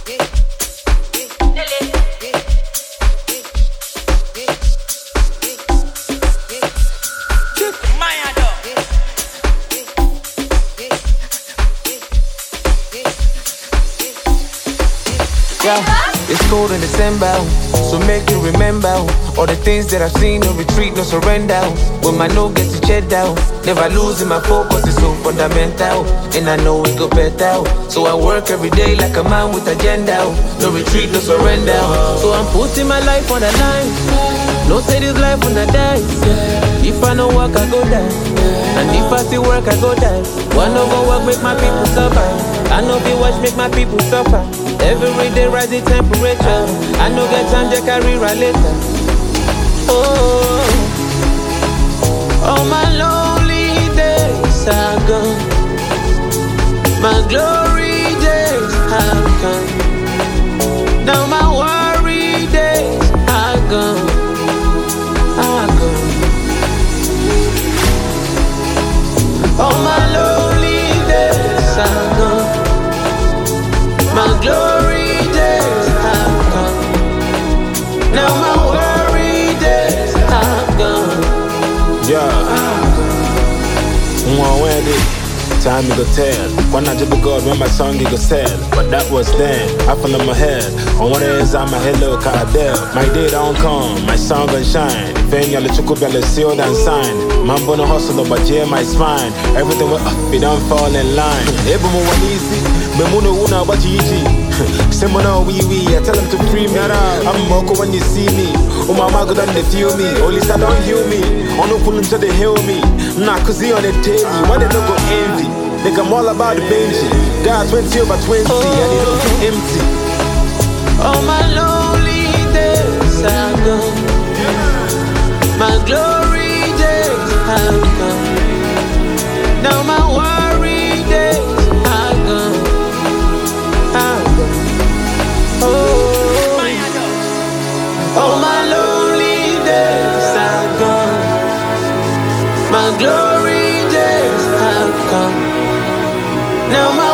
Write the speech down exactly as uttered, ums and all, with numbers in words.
Yeah, it's cold in December, so make you remember all the things that I've seen. No retreat, no surrender. When my no get to check down, never losing my focus, it's so fundamental. And I know it go better, so I work every day like a man with agenda. No retreat, no surrender. So I'm putting my life on the line. No say this life when I die. If I no work, I go die. And if I still work, I go die. One no go work, make my people suffer. I know be watch, make my people suffer. Every day rise the temperature. I know get time to carry right later. Oh, all my lonely days are gone. My glory days have come. Now my worry days are gone. Are gone. All my lonely days are gone. My glory days have come. Now my worry days have gone. Yeah. Time you go tell. When I did the God, when my song you go sell. But that was then, I fell on my head. On what is I'm a hello Cadell. My day don't come, my song gon' shine. Then y'all let you go sealed and signed. Man born a hustler, but yeah, my spine. Everything will up, it don't fall in line. Able more easy, but mono una what you eat. Simona wee wee, I tell them to free me. I'm Moko when you see me. Oh my mama good and they feel me. Only start don't heal me. On no pull until they heal me. Nah, cause he on the daily. Why they don't go envy? Like I'm all about the Benji. God twenty over twenty, oh, and it don't too empty. All my lonely days are gone. My glory days have come. Now my worry days are gone. Are gone. Oh, all my lonely days are gone. My glory days have come. Now my